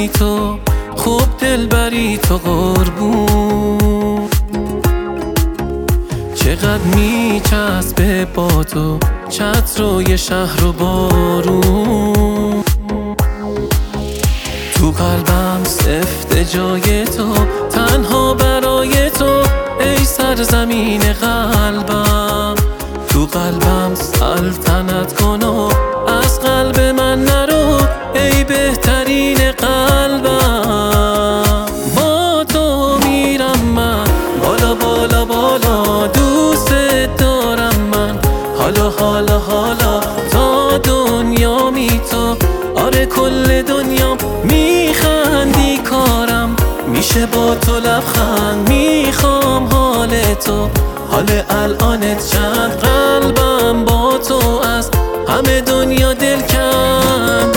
بی تو، خوب دل بری تو قربون. چقدر میچسبه با تو چتر و شهر و بارون. تو قلبم سفت جای تو، تنها برای تو ای سرزمین قلبم. تو قلبم سلطنت کن و از قلب من نرو ای بهترین قلبم. با تو میرم من بالا بالا بالا، دوست دارم من حالا حالا حالا تا دنیامی تو. آره کل دنیام میخندی کارم میشه با تو لبخند. میخوام حال تو، حال الانت چند، قلبم با تو از همه دنیا دل کن.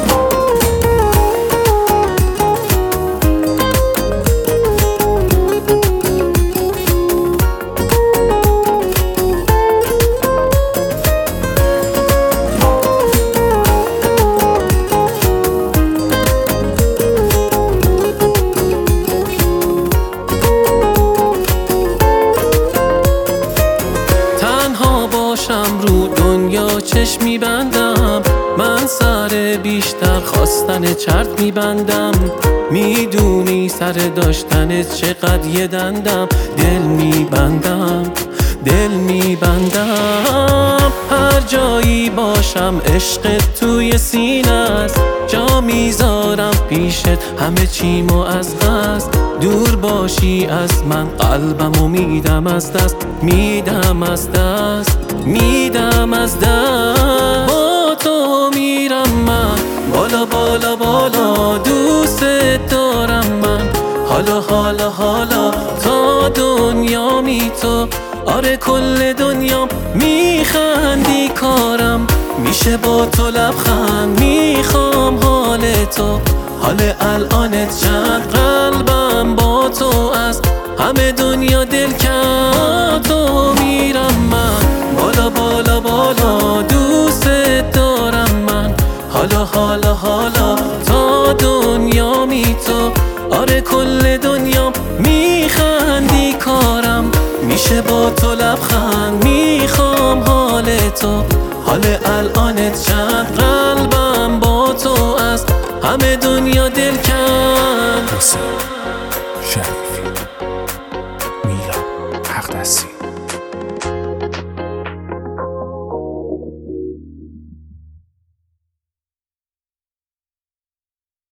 رو دنیا چشم میبندم، من سر بیشتر خواستن چرت میبندم. میدونی سر داشتنت چقدر یه دندم، دل میبندم دل میبندم. هر جایی باشم عشقت توی سینه است، جا میذارم پیشت همه چیمو از دست. دور باشی از من قلبمو میدم از دست، میدم از دست میدم از دست. با تو میرم من بالا بالا بالا، دوست دارم من حالا حالا حالا تا دنیامی تو. آره کل دنیام میخندی کارم میشه با تو لبخند. میخوام حال تو، حال الانت چند، قلبم با تو از همه دنیا دل کن. تو میرم من بالا بالا بالا، دوست دارم من حالا حالا حالا تا دنیامی تو. آره کل دنیام میخندی کارم میشه با تو لبخند. میخوام حال تو، حال الانت چند، قلبم با تو از همه دنیا دل کن. حسین شریفی، میلاد حق دستی.